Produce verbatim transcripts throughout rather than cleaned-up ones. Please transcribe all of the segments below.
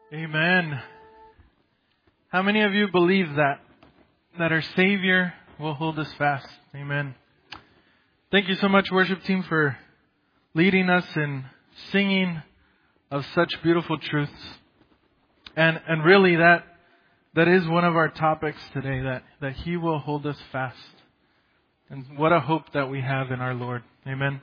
Amen. How many of you believe that? That our Savior will hold us fast? Amen. Thank you so much, worship team, for leading us in singing of such beautiful truths. And and really that that is one of our topics today, that, that He will hold us fast. And what a hope that we have in our Lord. Amen.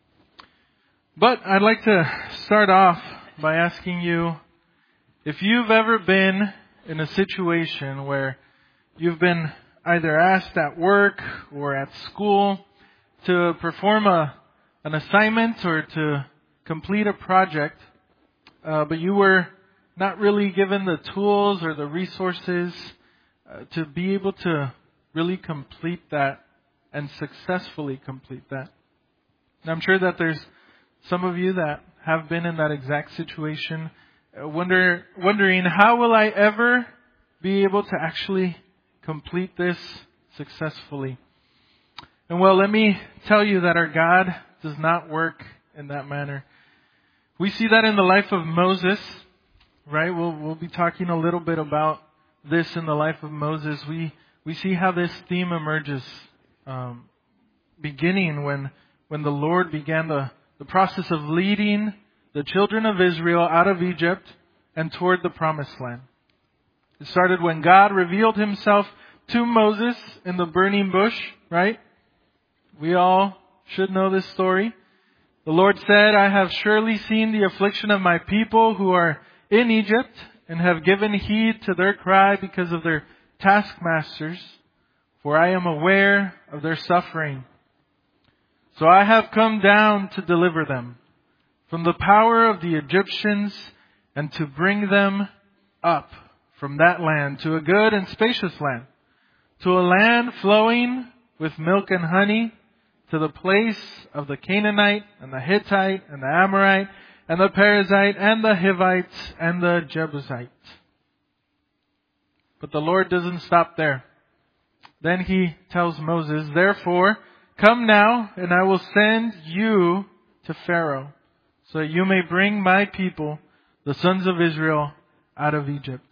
But I'd like to start off by asking you, if you've ever been in a situation where you've been either asked at work or at school to perform a, an assignment or to complete a project, uh, but you were not really given the tools or the resources uh, to be able to really complete that and successfully complete that. And I'm sure that there's some of you that have been in that exact situation, uh, wonder, wondering, how will I ever be able to actually complete this successfully? And well, let me tell you that our God does not work in that manner. We see that in the life of Moses, right? We'll, we'll be talking a little bit about this in the life of Moses. We, we see how this theme emerges, um, beginning when, when the Lord began the, the process of leading the children of Israel out of Egypt and toward the promised land. It started when God revealed Himself to Moses in the burning bush, right? We all should know this story. The Lord said, I have surely seen the affliction of my people who are in Egypt and have given heed to their cry because of their taskmasters, for I am aware of their suffering. So I have come down to deliver them from the power of the Egyptians and to bring them up from that land to a good and spacious land, to a land flowing with milk and honey, to the place of the Canaanite and the Hittite and the Amorite and the Perizzite and the Hivite and the Jebusite. But the Lord doesn't stop there. Then He tells Moses, therefore, come now and I will send you to Pharaoh, so that you may bring my people, the sons of Israel, out of Egypt.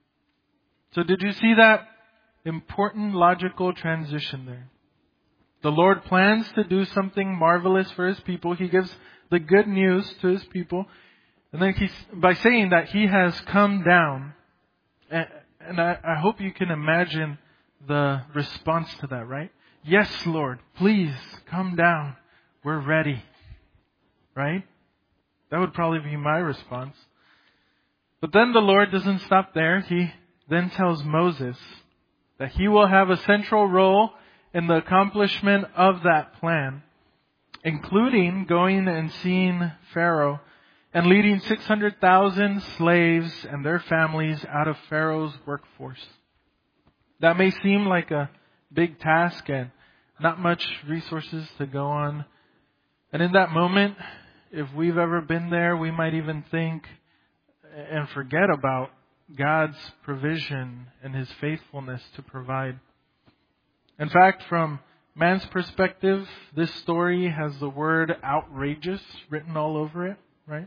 So did you see that important logical transition there? The Lord plans to do something marvelous for His people. He gives the good news to His people. And then he's, by saying that He has come down, and, and I, I hope you can imagine the response to that, right? Yes, Lord, please come down. We're ready. Right? That would probably be my response. But then the Lord doesn't stop there. He then tells Moses that he will have a central role in the accomplishment of that plan, including going and seeing Pharaoh and leading six hundred thousand slaves and their families out of Pharaoh's workforce. That may seem like a big task and not much resources to go on. And in that moment, if we've ever been there, we might even think and forget about God's provision and His faithfulness to provide. In fact, from man's perspective, this story has the word outrageous written all over it, right?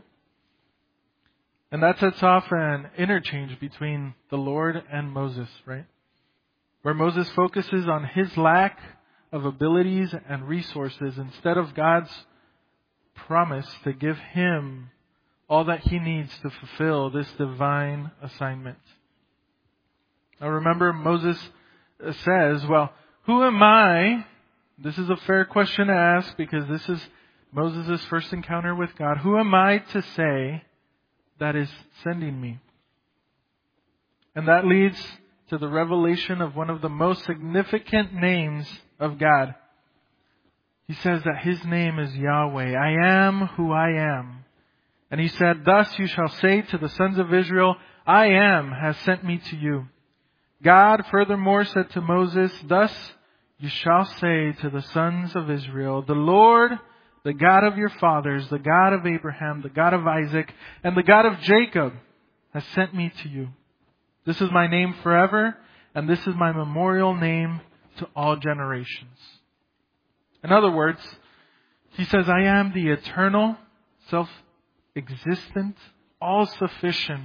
And that sets off an interchange between the Lord and Moses, right? Where Moses focuses on his lack of abilities and resources instead of God's promise to give him all that he needs to fulfill this divine assignment. Now remember, Moses says, well, who am I? This is a fair question to ask because this is Moses' first encounter with God. Who am I to say that is sending me? And that leads to the revelation of one of the most significant names of God. He says that His name is Yahweh. I am who I am. And He said, thus you shall say to the sons of Israel, I am has sent me to you. God furthermore said to Moses, thus you shall say to the sons of Israel, the Lord, the God of your fathers, the God of Abraham, the God of Isaac, and the God of Jacob has sent me to you. This is my name forever, and this is my memorial name to all generations. In other words, He says, I am the eternal, self-existent, all-sufficient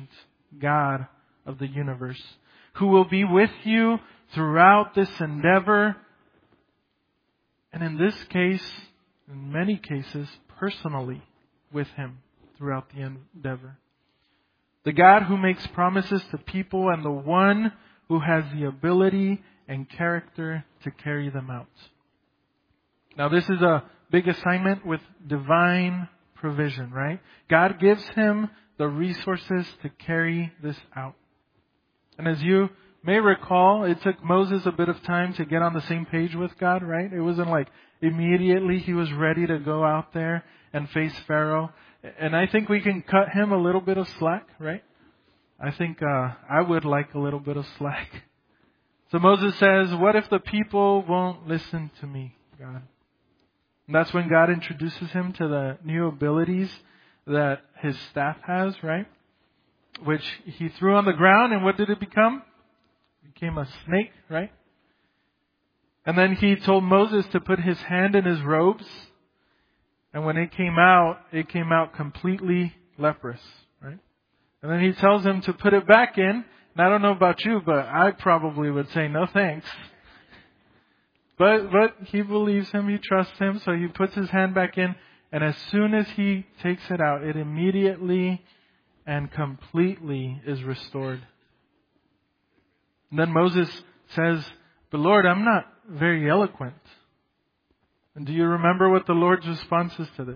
God of the universe, who will be with you throughout this endeavor. And in this case, in many cases, personally with Him throughout the endeavor. The God who makes promises to people and the one who has the ability and character to carry them out. Now this is a big assignment with divine provision, right? God gives him the resources to carry this out. And as you may recall, it took Moses a bit of time to get on the same page with God, right? It wasn't like immediately he was ready to go out there and face Pharaoh. And I think we can cut him a little bit of slack, right? I think uh, I would like a little bit of slack. So Moses says, what if the people won't listen to me, God? And that's when God introduces him to the new abilities that his staff has, right? Which he threw on the ground, and what did it become? It became a snake, right? And then he told Moses to put his hand in his robes. And when it came out, it came out completely leprous, right? And then he tells him to put it back in. And I don't know about you, but I probably would say no thanks. But but he believes him, he trusts him, so he puts his hand back in. And as soon as he takes it out, it immediately and completely is restored. And then Moses says, but Lord, I'm not very eloquent. And do you remember what the Lord's response is to this?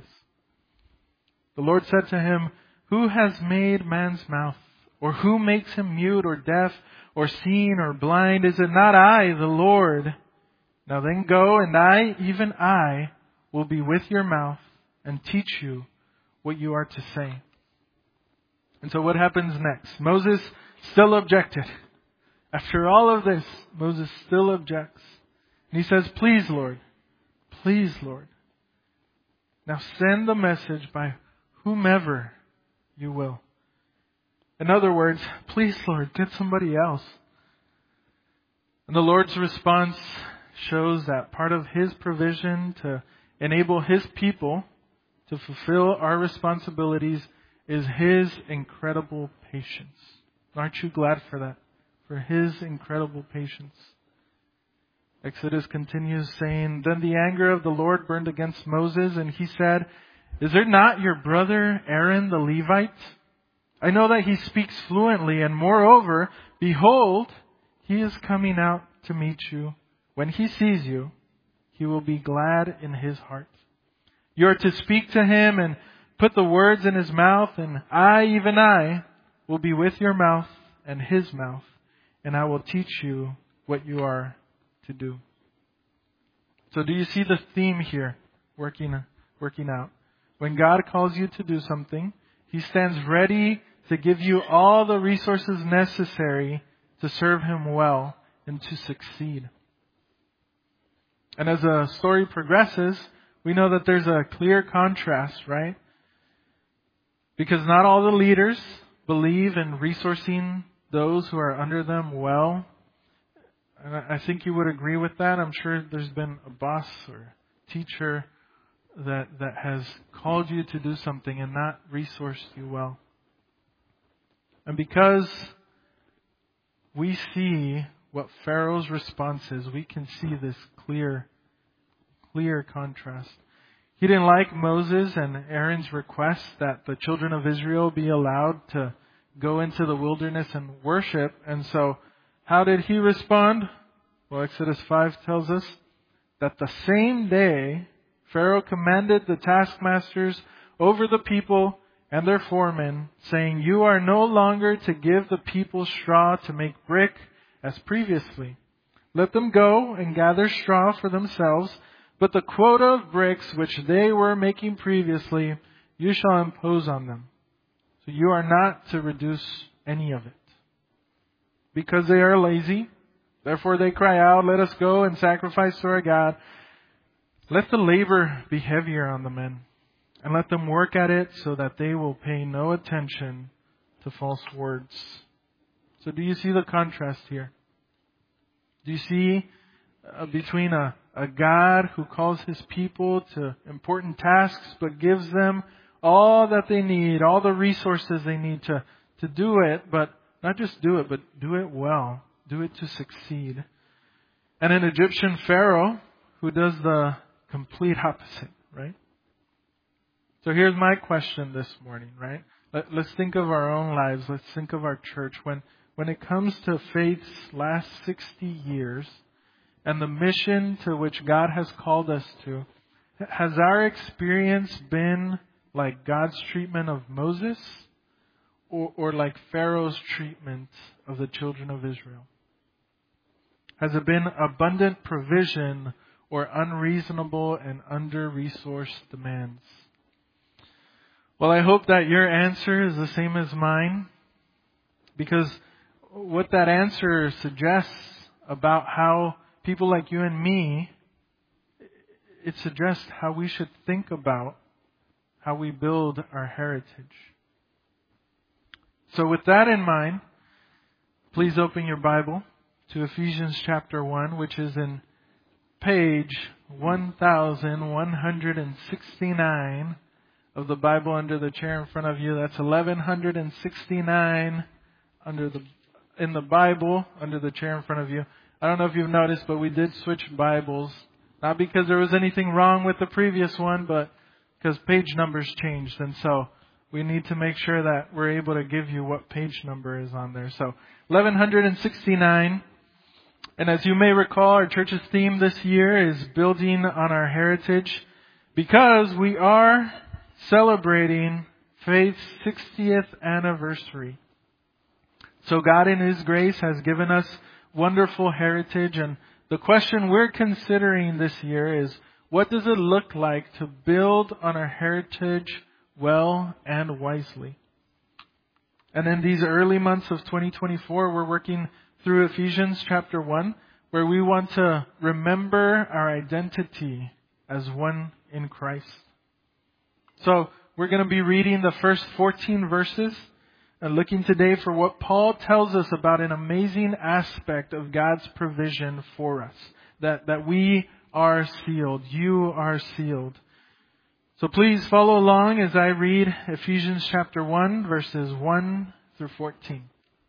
The Lord said to him, who has made man's mouth? Or who makes him mute or deaf or seeing or blind? Is it not I, the Lord? Now then go, and I, even I, will be with your mouth and teach you what you are to say. And so what happens next? Moses still objected. After all of this, Moses still objects. And he says, please, Lord, please, Lord, now send the message by whomever you will. In other words, please, Lord, get somebody else. And the Lord's response shows that part of His provision to enable His people to fulfill our responsibilities is His incredible patience. Aren't you glad for that? For His incredible patience. Exodus continues saying, then the anger of the Lord burned against Moses, and he said, is there not your brother Aaron the Levite? I know that he speaks fluently, and moreover, behold, he is coming out to meet you. When he sees you, he will be glad in his heart. You are to speak to him and put the words in his mouth, and I, even I, will be with your mouth and his mouth, and I will teach you what you are to do. So do you see the theme here working, working out? When God calls you to do something, He stands ready to give you all the resources necessary to serve Him well and to succeed. And as the story progresses, we know that there's a clear contrast, right? Because not all the leaders believe in resourcing those who are under them well. And I think you would agree with that. I'm sure there's been a boss or teacher that that has called you to do something and not resourced you well. And because we see what Pharaoh's response is, we can see this clear, clear contrast. He didn't like Moses and Aaron's request that the children of Israel be allowed to go into the wilderness and worship. And so, how did he respond? Well, Exodus five tells us that the same day Pharaoh commanded the taskmasters over the people and their foremen, saying, you are no longer to give the people straw to make brick as previously. Let them go and gather straw for themselves, but the quota of bricks which they were making previously, you shall impose on them. So you are not to reduce any of it. Because they are lazy, therefore they cry out, let us go and sacrifice to our God. Let the labor be heavier on the men, and let them work at it so that they will pay no attention to false words. So do you see the contrast here? Do you see uh, between a, a God who calls His people to important tasks but gives them all that they need, all the resources they need to, to do it, but not just do it, but do it well. Do it to succeed. And an Egyptian Pharaoh who does the complete opposite, right? So here's my question this morning, right? Let, let's think of our own lives. Let's think of our church. When, when it comes to faith's last sixty years and the mission to which God has called us to, has our experience been like God's treatment of Moses or, or like Pharaoh's treatment of the children of Israel? Has it been abundant provision or unreasonable and under-resourced demands? Well, I hope that your answer is the same as mine, because what that answer suggests about how people like you and me, it suggests how we should think about how we build our heritage. So with that in mind, please open your Bible to Ephesians chapter one, which is in page one thousand one hundred sixty-nine of the Bible under the chair in front of you. That's eleven sixty-nine under the in the Bible under the chair in front of you. I don't know if you've noticed, but we did switch Bibles. Not because there was anything wrong with the previous one, but because page numbers changed. And so we need to make sure that we're able to give you what page number is on there. So eleven sixty-nine. And as you may recall, our church's theme this year is building on our heritage, because we are celebrating faith's sixtieth anniversary. So God in His grace has given us wonderful heritage, and the question we're considering this year is, what does it look like to build on our heritage well and wisely? And in these early months of twenty twenty-four, we're working through Ephesians chapter one, where we want to remember our identity as one in Christ. So we're going to be reading the first fourteen verses and looking today for what Paul tells us about an amazing aspect of God's provision for us. That, that we are sealed. You are sealed. So please follow along as I read Ephesians chapter one, verses one through fourteen.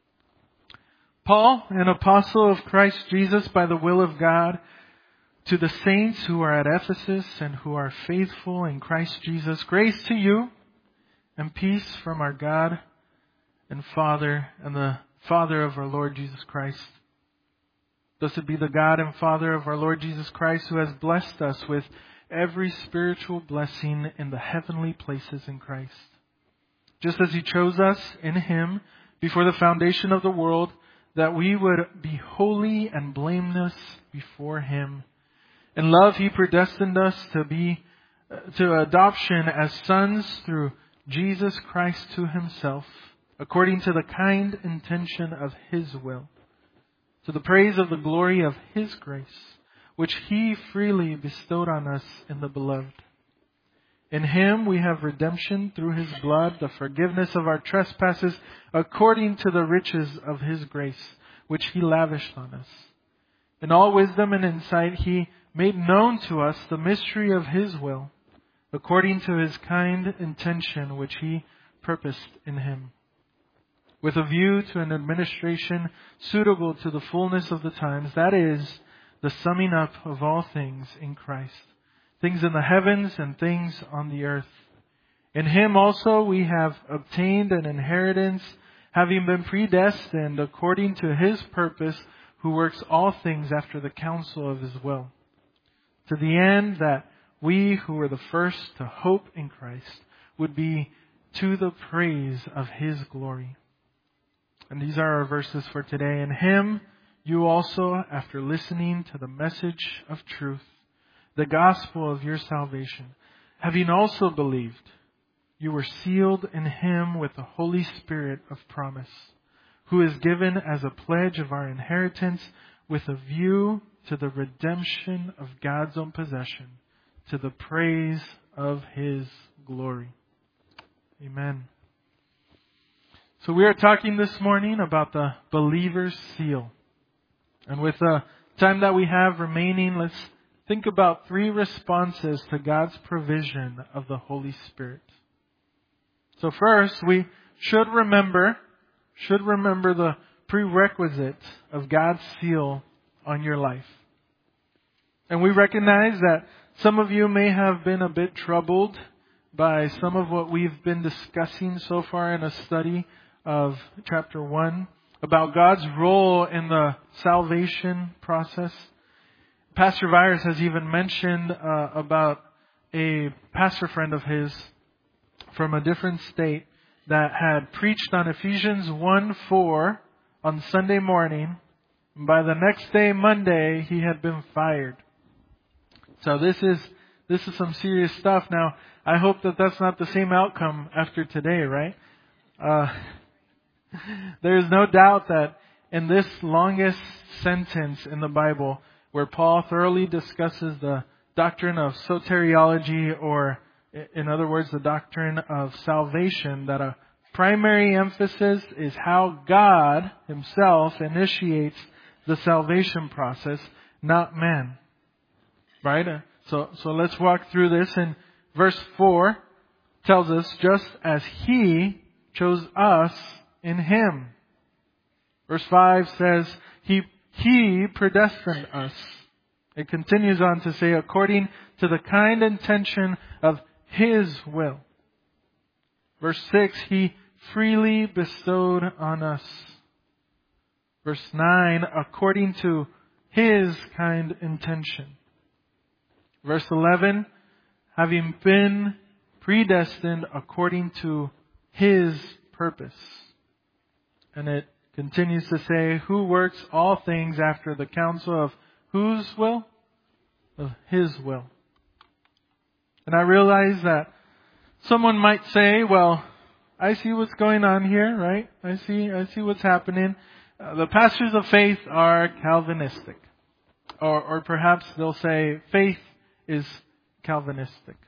Paul, an apostle of Christ Jesus by the will of God, to the saints who are at Ephesus and who are faithful in Christ Jesus, grace to you and peace from our God and Father and the Father of our Lord Jesus Christ. Blessed be the God and Father of our Lord Jesus Christ, who has blessed us with every spiritual blessing in the heavenly places in Christ. Just as He chose us in Him before the foundation of the world, that we would be holy and blameless before Him. In love, He predestined us to be to adoption as sons through Jesus Christ to Himself, according to the kind intention of His will, to the praise of the glory of His grace, which He freely bestowed on us in the Beloved. In Him we have redemption through His blood, the forgiveness of our trespasses, according to the riches of His grace, which He lavished on us. In all wisdom and insight He made known to us the mystery of His will, according to His kind intention, which He purposed in Him, with a view to an administration suitable to the fullness of the times, that is, the summing up of all things in Christ, things in the heavens and things on the earth. In Him also we have obtained an inheritance, having been predestined according to His purpose, who works all things after the counsel of His will, to the end that we who were the first to hope in Christ would be to the praise of His glory. And these are our verses for today. In Him you also, after listening to the message of truth, the gospel of your salvation, having also believed, you were sealed in Him with the Holy Spirit of promise, who is given as a pledge of our inheritance, with a view to the redemption of God's own possession, to the praise of His glory. Amen. So we are talking this morning about the believer's seal. And with the time that we have remaining, let's think about three responses to God's provision of the Holy Spirit. So first, we should remember should remember the prerequisite of God's seal on your life. And we recognize that some of you may have been a bit troubled by some of what we've been discussing so far in a study of chapter one about God's role in the salvation process. Pastor Virus has even mentioned uh, about a pastor friend of his from a different state that had preached on Ephesians one four on Sunday morning. By the next day, Monday, he had been fired. So this is this is some serious stuff. Now, I hope that that's not the same outcome after today, right? Uh, there is no doubt that in this longest sentence in the Bible, where Paul thoroughly discusses the doctrine of soteriology, or in other words, the doctrine of salvation, that a primary emphasis is how God Himself initiates the salvation process, not man. Right? So, so let's walk through this. And verse four tells us, just as He chose us in Him. Verse five says, He, He predestined us. It continues on to say, according to the kind intention of His will. Verse six, He freely bestowed on us. Verse nine, according to His kind intention. Verse eleven, having been predestined according to His purpose. And it continues to say, who works all things after the counsel of whose will? Of His will. And I realize that someone might say, well, I see what's going on here, right? I see, I see what's happening. Uh, the pastors of faith are Calvinistic. Or, or perhaps they'll say faith is Calvinistic.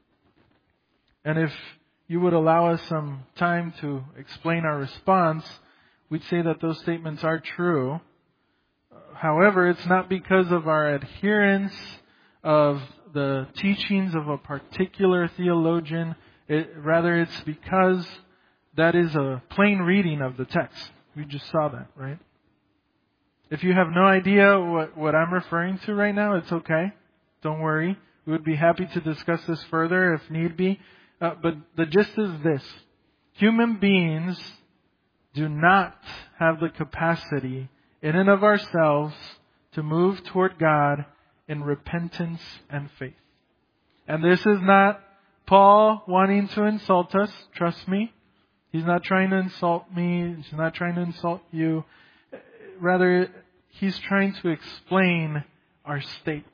And if you would allow us some time to explain our response, we'd say that those statements are true. However, it's not because of our adherence of the teachings of a particular theologian. It, rather, it's because that is a plain reading of the text. We just saw that, right? If you have no idea what, what I'm referring to right now, it's okay. Don't worry. We would be happy to discuss this further if need be. Uh, but the gist is this. Human beings do not have the capacity in and of ourselves to move toward God in repentance and faith. And this is not Paul wanting to insult us. Trust me. He's not trying to insult me. He's not trying to insult you. Rather, he's trying to explain our state.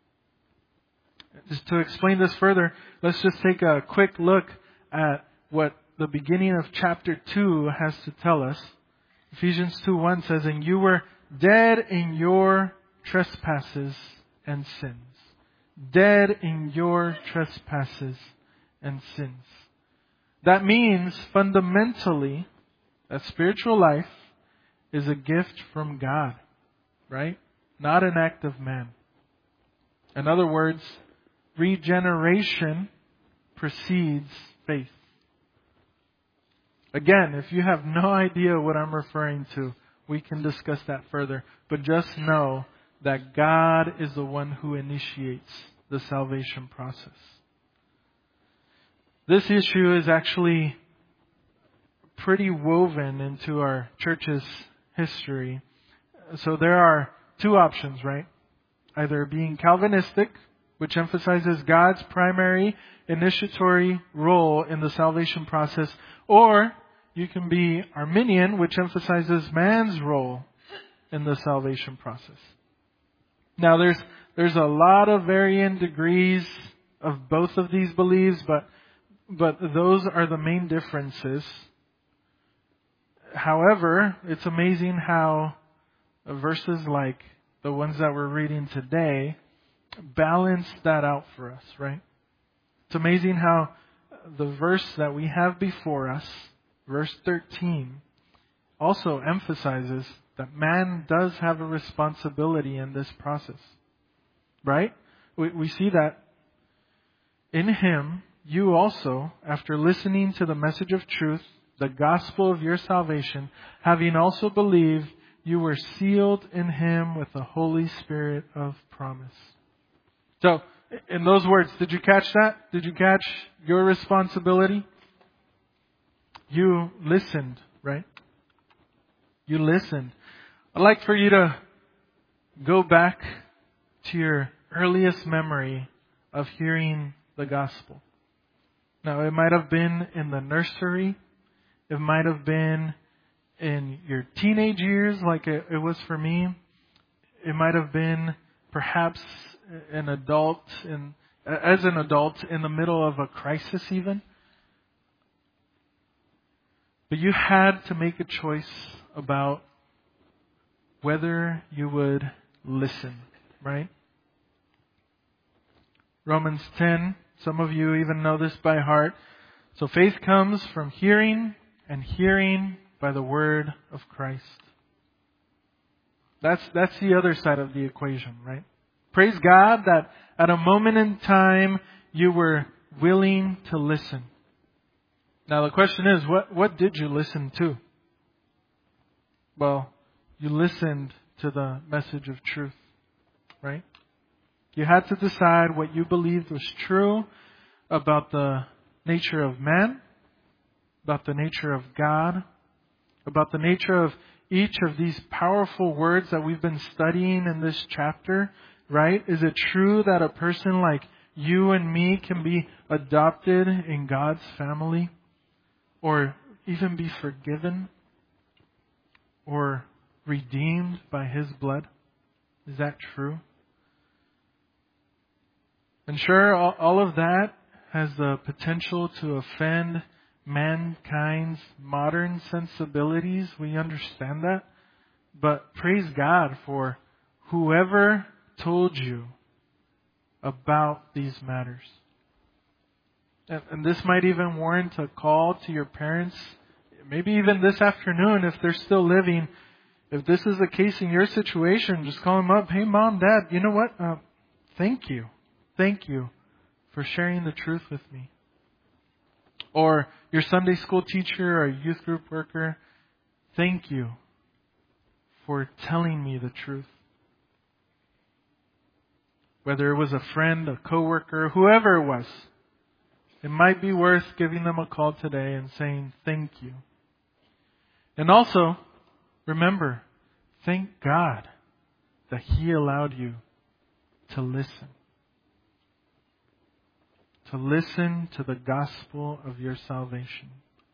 Just to explain this further, let's just take a quick look at what the beginning of chapter two has to tell us. Ephesians two one says, and you were dead in your trespasses and sins. Dead in your trespasses and sins. That means fundamentally that spiritual life is a gift from God, right? Not an act of man. In other words, regeneration precedes faith. Again, if you have no idea what I'm referring to, we can discuss that further. But just know that God is the one who initiates the salvation process. This issue is actually pretty woven into our church's history. So there are two options, right? Either being Calvinistic, which emphasizes God's primary initiatory role in the salvation process, or you can be Arminian, which emphasizes man's role in the salvation process. Now, there's there's a lot of varying degrees of both of these beliefs, but but those are the main differences. However, it's amazing how verses like the ones that we're reading today balance that out for us, right? It's amazing how the verse that we have before us, verse thirteen, also emphasizes that man does have a responsibility in this process. Right? We, we see that in Him, you also, after listening to the message of truth the gospel of your salvation, having also believed, you were sealed in Him with the Holy Spirit of promise. So, in those words, did you catch that? Did you catch your responsibility? You listened, right? You listened. I'd like for you to go back to your earliest memory of hearing the gospel. Now, it might have been in the nursery. It might have been in your teenage years like it, it was for me. It might have been perhaps an adult, in, as an adult in the middle of a crisis even. But you had to make a choice about whether you would listen, right? Romans ten, some of you even know this by heart. So faith comes from hearing, and hearing by the word of Christ. That's, that's the other side of the equation, right? Praise God that at a moment in time you were willing to listen. Now the question is, what, what did you listen to? Well, you listened to the message of truth, right? You had to decide what you believed was true about the nature of man, about the nature of God, about the nature of each of these powerful words that we've been studying in this chapter, right? Is it true that a person like you and me can be adopted in God's family? Or even be forgiven? Or redeemed by His blood? Is that true? And sure, all of that has the potential to offend mankind's modern sensibilities. We understand that. But praise God for whoever told you about these matters. And, and this might even warrant a call to your parents, maybe even this afternoon if they're still living. If this is the case in your situation, just call them up. Hey, Mom, Dad, you know what? Uh, thank you. Thank you for sharing the truth with me. Or your Sunday school teacher or youth group worker, thank you for telling me the truth. Whether it was a friend, a coworker, whoever it was, it might be worth giving them a call today and saying thank you. And also, remember, thank God that He allowed you to listen. To listen to the gospel of your salvation.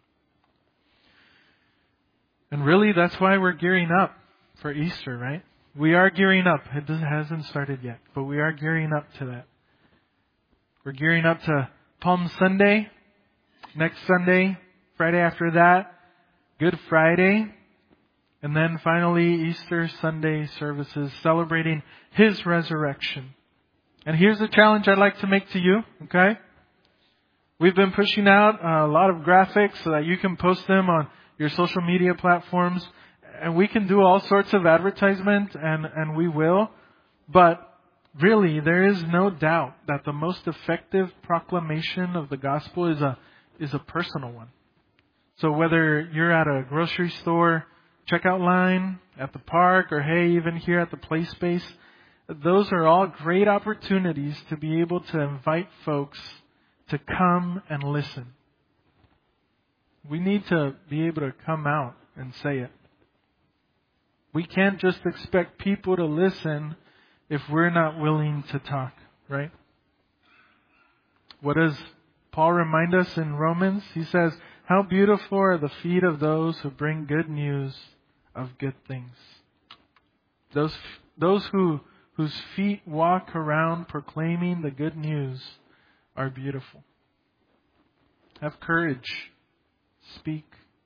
And really, that's why we're gearing up for Easter, right? We are gearing up. It hasn't started yet, but we are gearing up to that. We're gearing up to Palm Sunday, next Sunday, Friday after that, Good Friday, and then finally Easter Sunday services celebrating His resurrection. And here's the challenge I'd like to make to you, okay? We've been pushing out a lot of graphics so that you can post them on your social media platforms. And we can do all sorts of advertisement, and, and we will. But really, there is no doubt that the most effective proclamation of the gospel is a, is a personal one. So whether you're at a grocery store checkout line, at the park, or hey, even here at the play space, those are all great opportunities to be able to invite folks to come and listen. We need to be able to come out and say it. We can't just expect people to listen if we're not willing to talk, right? What does Paul remind us in Romans? He says, how beautiful are the feet of those who bring good news of good things. Those, those who, whose feet walk around proclaiming the good news are beautiful. Have courage. Speak.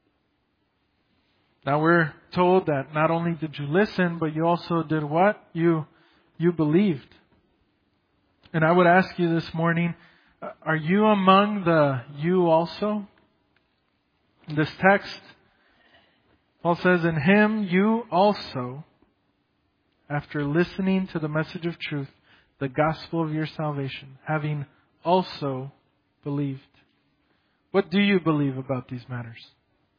Now we're told that not only did you listen, but you also did what? You, you believed. And I would ask you this morning, are you among the you also? In this text, Paul says, in Him you also, after listening to the message of truth, the gospel of your salvation, having also believed. What do you believe about these matters?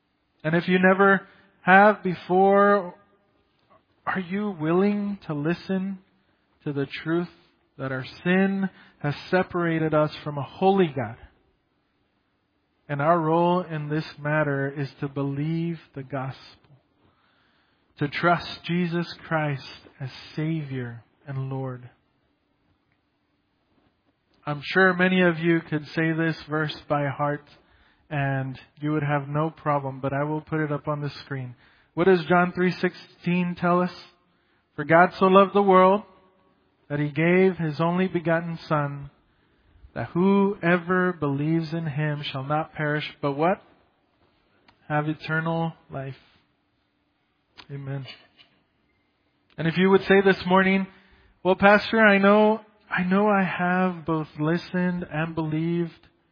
And if you never have before, are you willing to listen to the truth that our sin has separated us from a holy God? And our role in this matter is to believe the gospel, to trust Jesus Christ as Savior and Lord. I'm sure many of you could say this verse by heart and you would have no problem, but I will put it up on the screen. What does John three sixteen tell us? For God so loved the world that He gave His only begotten Son, that whoever believes in Him shall not perish, but what? Have eternal life. Amen. And if you would say this morning, well, Pastor, I know, I know I have both listened and believed,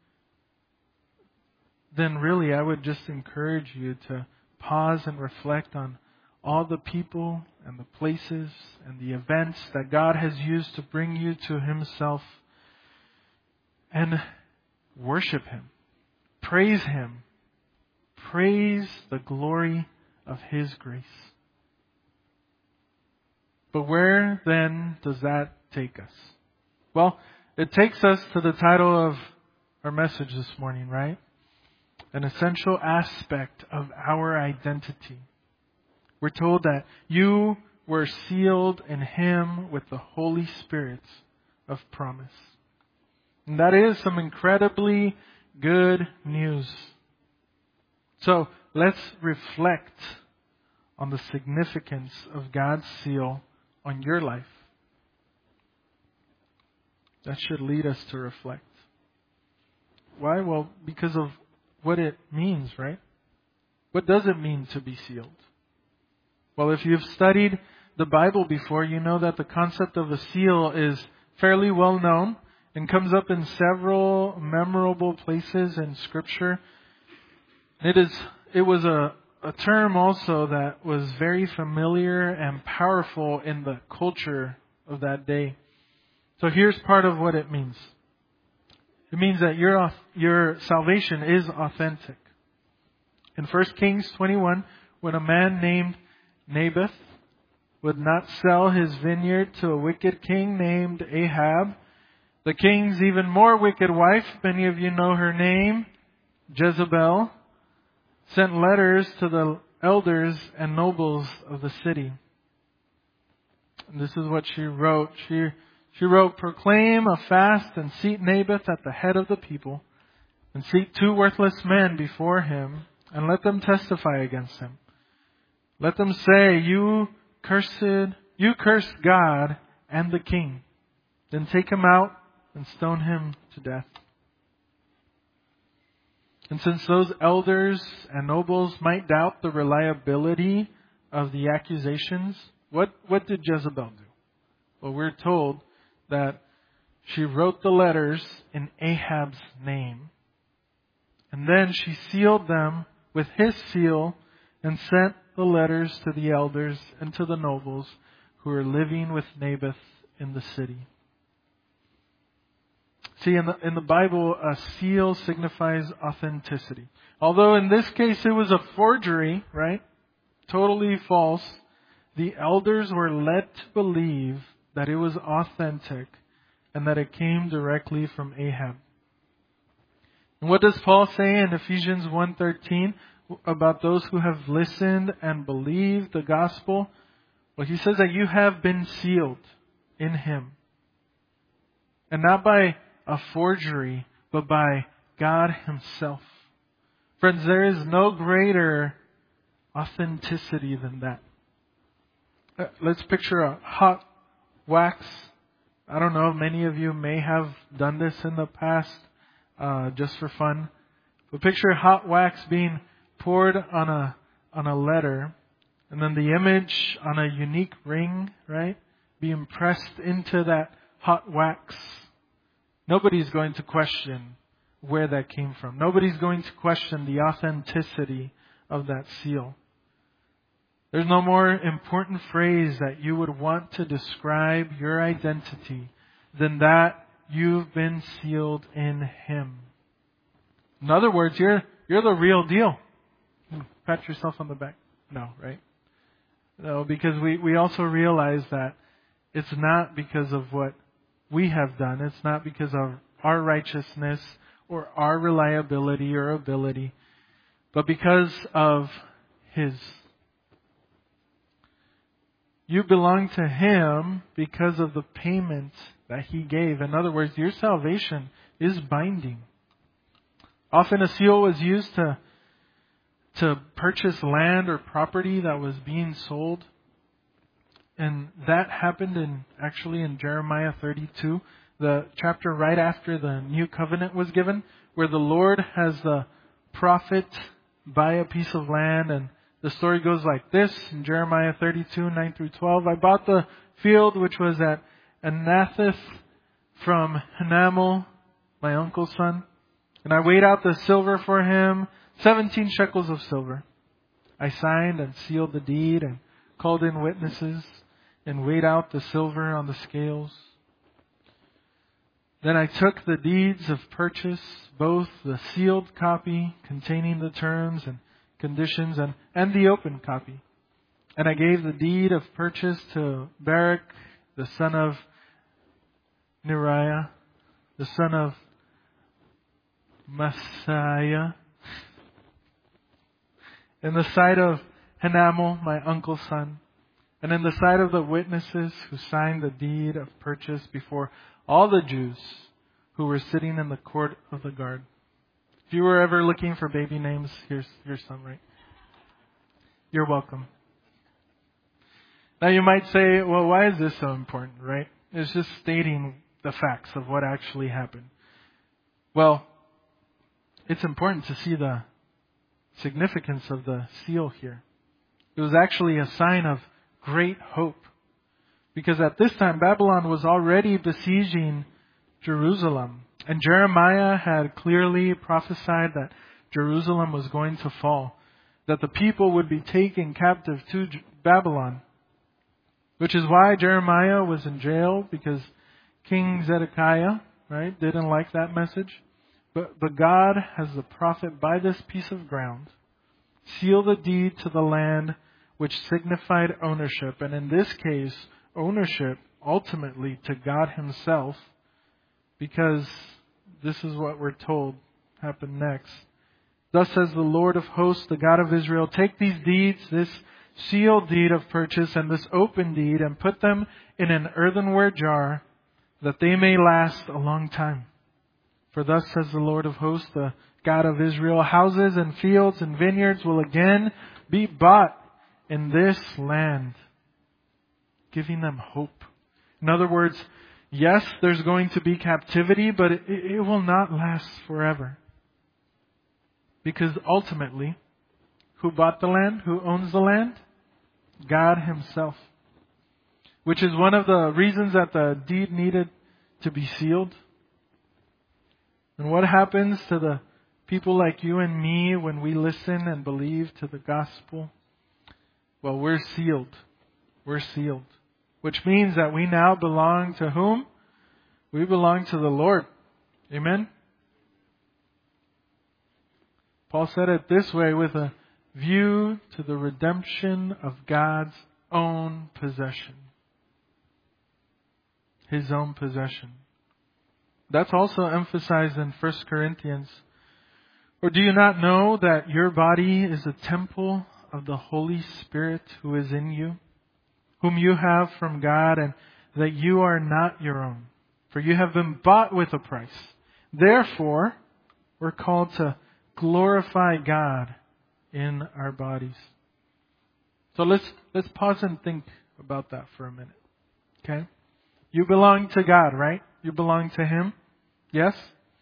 then really I would just encourage you to pause and reflect on all the people and the places and the events that God has used to bring you to Himself, and worship Him. Praise Him. Praise the glory of His grace. But where then does that take us? Well, it takes us to the title of our message this morning, right? An essential aspect of our identity. We're told that you were sealed in Him with the Holy Spirit of promise. And that is some incredibly good news. So let's reflect on the significance of God's seal on your life. That should lead us to reflect. Why? Well, because of what it means, right? What does it mean to be sealed? Well, if you've studied the Bible before, you know that the concept of a seal is fairly well known and comes up in several memorable places in Scripture. It is, it was a, a term also that was very familiar and powerful in the culture of that day. So here's part of what it means. It means that your, your salvation is authentic. In First Kings twenty-one, when a man named Naboth would not sell his vineyard to a wicked king named Ahab, the king's even more wicked wife, many of you know her name, Jezebel, sent letters to the elders and nobles of the city. And this is what she wrote. She, she wrote, proclaim a fast and seat Naboth at the head of the people, and seat two worthless men before him, and let them testify against him. Let them say, you cursed, you cursed God and the king. Then take him out and stone him to death. And since those elders and nobles might doubt the reliability of the accusations, what, what did Jezebel do? Well, we're told that she wrote the letters in Ahab's name. And then she sealed them with his seal and sent the letters to the elders and to the nobles who were living with Naboth in the city. See, in the, in the Bible, a seal signifies authenticity. Although in this case it was a forgery, right? Totally false. The elders were led to believe that it was authentic and that it came directly from Ahab. And what does Paul say in Ephesians one thirteen about those who have listened and believed the gospel? Well, he says that you have been sealed in Him. And not by a forgery, but by God Himself. Friends, there is no greater authenticity than that. Uh, let's picture a hot wax. I don't know, many of you may have done this in the past, uh, just for fun. But picture hot wax being poured on a on a letter, and then the image on a unique ring, right, being pressed into that hot wax. Nobody's going to question where that came from. Nobody's going to question the authenticity of that seal. There's no more important phrase that you would want to describe your identity than that you've been sealed in Him. In other words, you're you're the real deal. Pat yourself on the back. No, right? No, because we, we also realize that it's not because of what we have done. It's not because of our righteousness or our reliability or ability, but because of His. You belong to Him because of the payment that He gave. In other words, your salvation is binding. Often a seal was used to, to purchase land or property that was being sold. And that happened in actually in Jeremiah thirty-two, the chapter right after the new covenant was given, where the Lord has the prophet buy a piece of land, and the story goes like this in Jeremiah thirty-two, nine through twelve. I bought the field which was at Anatheth from Hanamel, my uncle's son, and I weighed out the silver for him, seventeen shekels of silver. I signed and sealed the deed and called in witnesses and weighed out the silver on the scales. Then I took the deeds of purchase, both the sealed copy containing the terms and conditions and, and the open copy. And I gave the deed of purchase to Baruch, the son of Neriah, the son of Messiah, in the sight of Hanamel, my uncle's son, and in the sight of the witnesses who signed the deed of purchase before all the Jews who were sitting in the court of the guard. If you were ever looking for baby names, here's, here's some, right? You're welcome. Now you might say, well, why is this so important, right? It's just stating the facts of what actually happened. Well, it's important to see the significance of the seal here. It was actually a sign of great hope. Because at this time, Babylon was already besieging Jerusalem. And Jeremiah had clearly prophesied that Jerusalem was going to fall. That the people would be taken captive to Babylon. Which is why Jeremiah was in jail, because King Zedekiah, right, didn't like that message. But, but God has the prophet buy this piece of ground, seal the deed to the land which signified ownership, and in this case, ownership ultimately to God Himself, because this is what we're told happened next. Thus says the Lord of hosts, the God of Israel, take these deeds, this sealed deed of purchase and this open deed, and put them in an earthenware jar, that they may last a long time. For thus says the Lord of hosts, the God of Israel, houses and fields and vineyards will again be bought in this land, giving them hope. In other words, yes, there's going to be captivity, but it, it will not last forever. Because ultimately, who bought the land? Who owns the land? God Himself. Which is one of the reasons that the deed needed to be sealed. And what happens to the people like you and me when we listen and believe to the gospel? Well, we're sealed. We're sealed. Which means that we now belong to whom? We belong to the Lord. Amen? Paul said it this way, with a view to the redemption of God's own possession. His own possession. That's also emphasized in First Corinthians. Or do you not know that your body is a temple of the Holy Spirit who is in you, whom you have from God, and that you are not your own? For you have been bought with a price. Therefore, we're called to glorify God in our bodies. So let's let's pause and think about that for a minute. Okay? You belong to God, right? You belong to Him? Yes?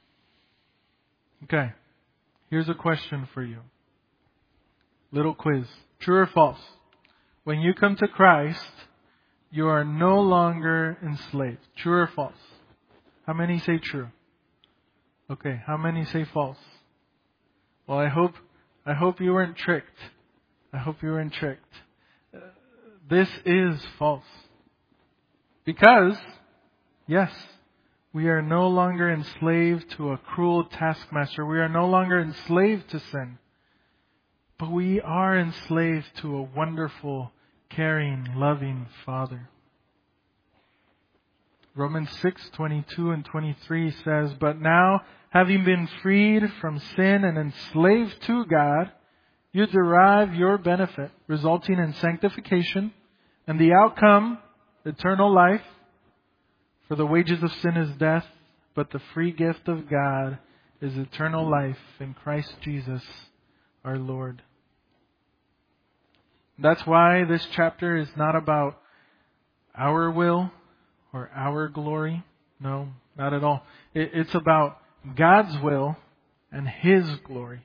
Okay. Here's a question for you. Little quiz. True or false? When you come to Christ, you are no longer enslaved. True or false? How many say true? Okay. How many say false? Well, I hope I hope you weren't tricked. I hope you weren't tricked. Uh, this is false. Because, yes, we are no longer enslaved to a cruel taskmaster. We are no longer enslaved to sin. But we are enslaved to a wonderful, caring, loving Father. Romans six twenty-two and twenty-three says, "But now, having been freed from sin and enslaved to God, you derive your benefit, resulting in sanctification, and the outcome, eternal life. For the wages of sin is death, but the free gift of God is eternal life in Christ Jesus our Lord." That's why this chapter is not about our will or our glory. No, not at all. It, it's about God's will and His glory.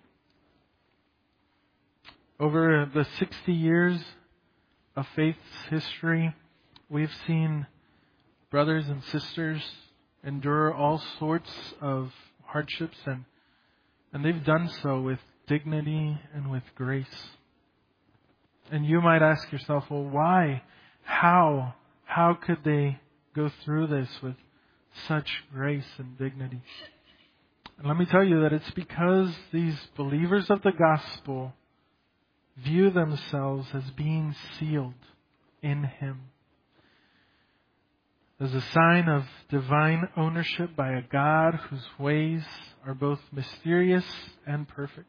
Over the sixty years of faith's history, we've seen brothers and sisters endure all sorts of hardships, and, and they've done so with dignity and with grace. And you might ask yourself, well, why? How? How could they go through this with such grace and dignity? And let me tell you that it's because these believers of the gospel view themselves as being sealed in Him, as a sign of divine ownership by a God whose ways are both mysterious and perfect.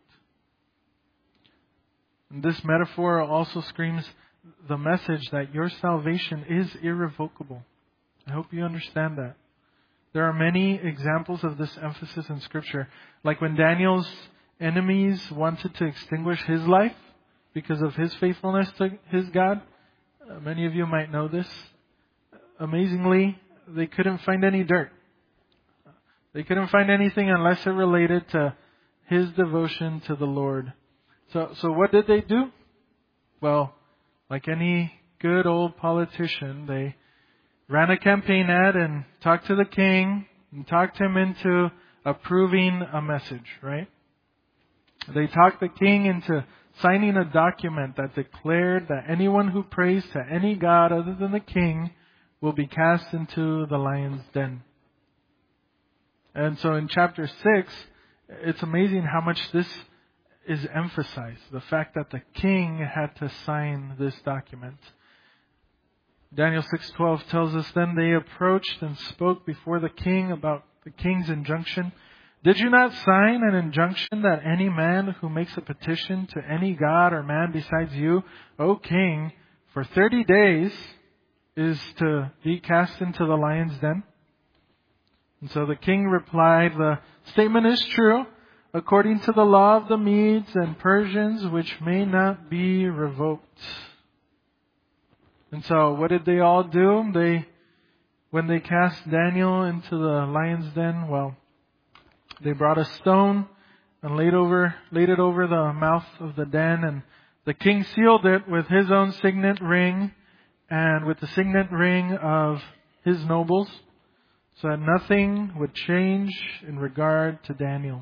And this metaphor also screams the message that your salvation is irrevocable. I hope you understand that. There are many examples of this emphasis in Scripture, like when Daniel's enemies wanted to extinguish his life because of his faithfulness to his God. Uh, many of you might know this. Amazingly, they couldn't find any dirt. They couldn't find anything unless it related to his devotion to the Lord. So, so what did they do? Well, like any good old politician, they ran a campaign ad and talked to the king and talked him into approving a message, right? They talked the king into signing a document that declared that anyone who prays to any god other than the king will be cast into the lion's den. And so in chapter six, it's amazing how much this is emphasized. The fact that the king had to sign this document. Daniel six twelve tells us, "Then they approached and spoke before the king about the king's injunction. Did you not sign an injunction that any man who makes a petition to any god or man besides you, O king, for thirty days is to be cast into the lion's den?" And so the king replied, "The statement is true, according to the law of the Medes and Persians, which may not be revoked." And so what did they all do? They, when they cast Daniel into the lion's den, well, they brought a stone and laid over, laid it over the mouth of the den, and the king sealed it with his own signet ring and with the signet ring of his nobles, so that nothing would change in regard to Daniel.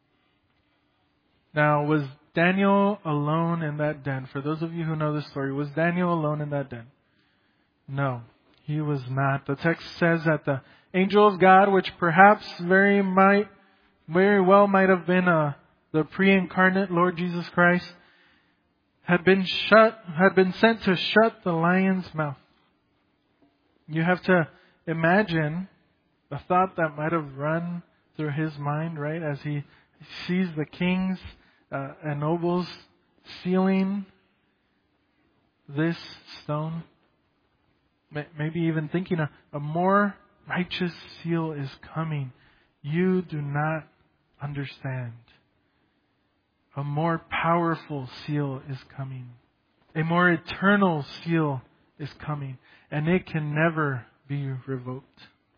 Now, was Daniel alone in that den? For those of you who know the story, was Daniel alone in that den? No, he was not. The text says that the angel of God, which perhaps very might, very well might have been uh, the pre-incarnate Lord Jesus Christ, had been shut, had been sent to shut the lion's mouth. You have to imagine the thought that might have run through his mind, right, as he sees the kings uh, and nobles sealing this stone. Maybe even thinking a, a more righteous seal is coming. You do not understand. A more powerful seal is coming. A more eternal seal is coming. And it can never be revoked.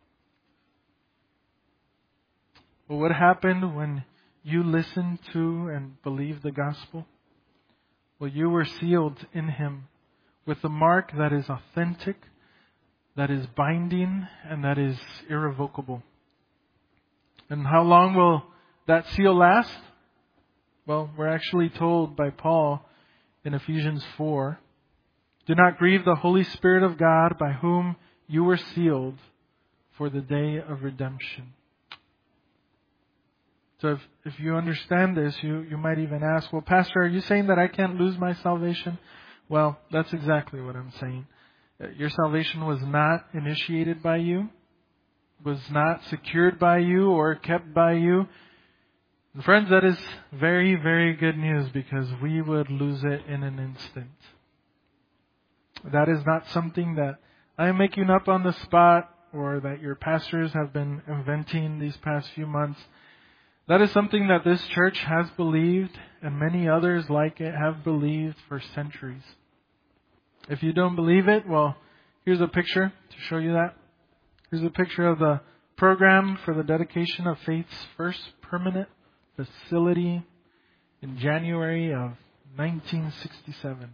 But what happened when you listened to and believed the gospel? Well, you were sealed in Him with a mark that is authentic, that is binding, and that is irrevocable. And how long will that seal last? Well, we're actually told by Paul in Ephesians four, "Do not grieve the Holy Spirit of God, by whom you were sealed for the day of redemption." So if, if you understand this, you, you might even ask, well, Pastor, are you saying that I can't lose my salvation? Well, that's exactly what I'm saying. Your salvation was not initiated by you, was not secured by you or kept by you. And friends, that is very, very good news, because we would lose it in an instant. That is not something that I am making up on the spot or that your pastors have been inventing these past few months. That is something that this church has believed, and many others like it have believed for centuries. If you don't believe it, well, here's a picture to show you that. Here's a picture of the program for the dedication of Faith's first permanent facility in January of nineteen sixty-seven.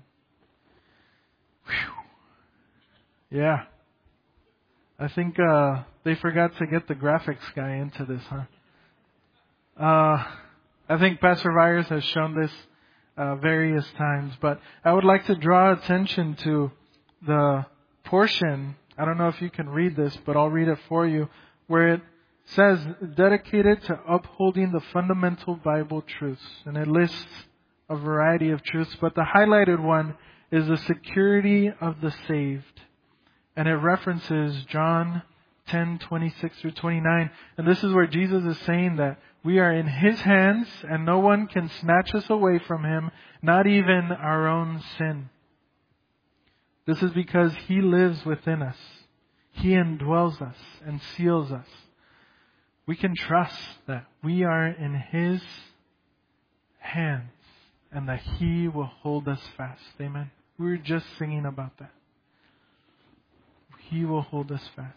Whew. Yeah. I think uh, they forgot to get the graphics guy into this, huh? Uh, I think Pastor Vyers has shown this uh, various times, but I would like to draw attention to the portion, I don't know if you can read this, but I'll read it for you, where it says, dedicated to upholding the fundamental Bible truths. And it lists a variety of truths, but the highlighted one is the security of the saved. And it references John ten, twenty-six through twenty-nine. And this is where Jesus is saying that we are in His hands and no one can snatch us away from Him, not even our own sin. This is because He lives within us. He indwells us and seals us. We can trust that we are in His hands and that He will hold us fast. Amen. We were just singing about that. He will hold us fast.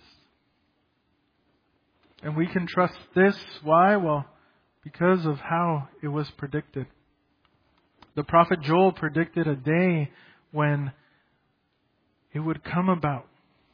And we can trust this. Why? Well, because of how it was predicted. The prophet Joel predicted a day when it would come about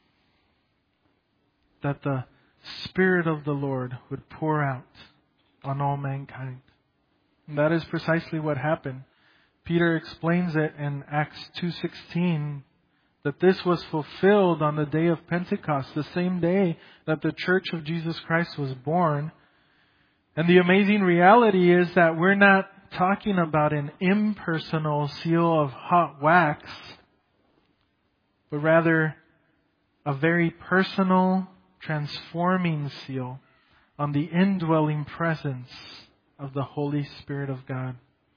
that the Spirit of the Lord would pour out on all mankind. And that is precisely what happened. Peter explains it in Acts two sixteen, that this was fulfilled on the day of Pentecost, the same day that the Church of Jesus Christ was born. And the amazing reality is that we're not talking about an impersonal seal of hot wax, but rather a very personal, transforming seal on the indwelling presence of the Holy Spirit of God.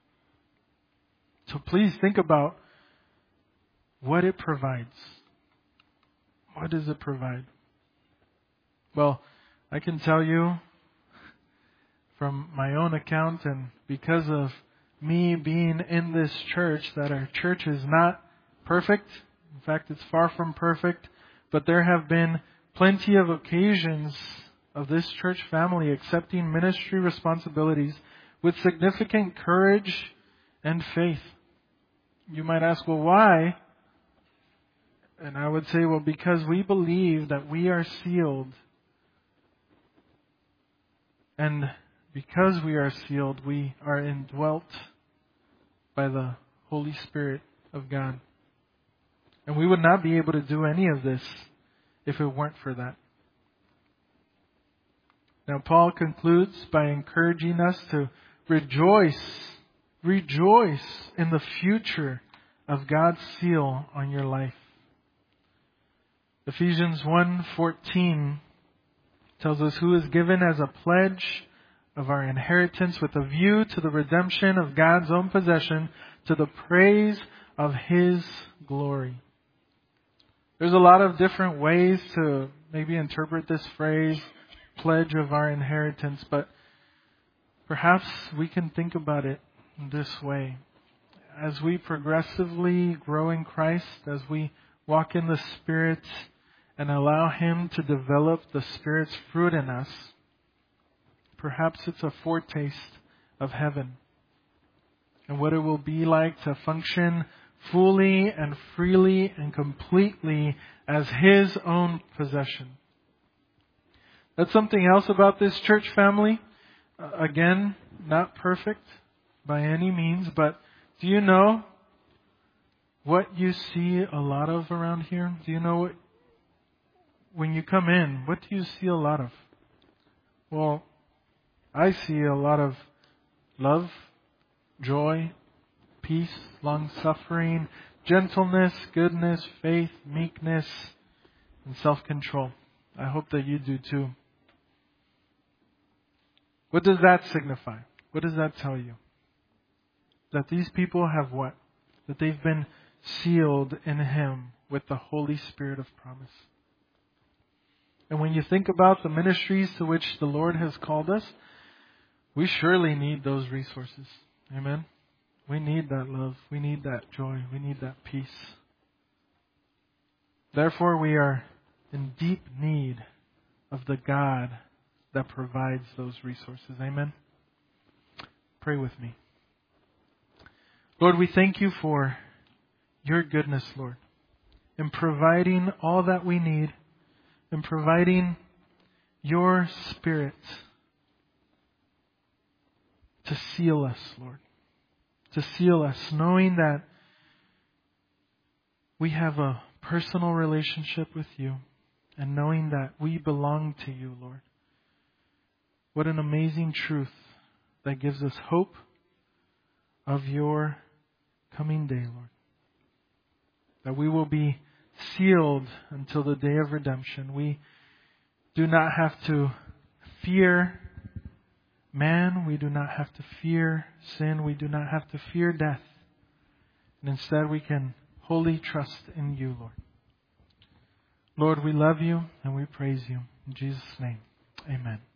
So please think about what it provides. What does it provide? Well, I can tell you from my own account, and because of me being in this church, that our church is not perfect. In fact, it's far from perfect. But there have been plenty of occasions of this church family accepting ministry responsibilities with significant courage and faith. You might ask, well, why? And I would say, well, because we believe that we are sealed. And because we are sealed, we are indwelt by the Holy Spirit of God. And we would not be able to do any of this if it weren't for that. Now, Paul concludes by encouraging us to rejoice, rejoice in the future of God's seal on your life. Ephesians one fourteen tells us, who is given as a pledge of our inheritance with a view to the redemption of God's own possession, to the praise of His glory. There's a lot of different ways to maybe interpret this phrase, pledge of our inheritance, but perhaps we can think about it this way. As we progressively grow in Christ, as we walk in the Spirit and allow Him to develop the Spirit's fruit in us, perhaps it's a foretaste of heaven and what it will be like to function fully and freely and completely as His own possession. That's something else about this church family. Uh, again, not perfect by any means, but do you know what you see a lot of around here? Do you know what, when you come in, what do you see a lot of? Well, I see a lot of love, joy, peace, long-suffering, gentleness, goodness, faith, meekness, and self-control. I hope that you do too. What does that signify? What does that tell you? That these people have what? That they've been sealed in Him with the Holy Spirit of promise. And when you think about the ministries to which the Lord has called us, we surely need those resources. Amen? We need that love. We need that joy. We need that peace. Therefore, we are in deep need of the God that provides those resources. Amen? Pray with me. Lord, we thank you for your goodness, Lord, in providing all that we need, in providing your Spirit to seal us, Lord, to seal us, knowing that we have a personal relationship with you and knowing that we belong to you, Lord. What an amazing truth that gives us hope of your coming day, Lord. That we will be sealed until the day of redemption. We do not have to fear man. We do not have to fear sin. We do not have to fear death. And instead we can wholly trust in you, Lord. Lord, we love you and we praise you. In Jesus' name, amen.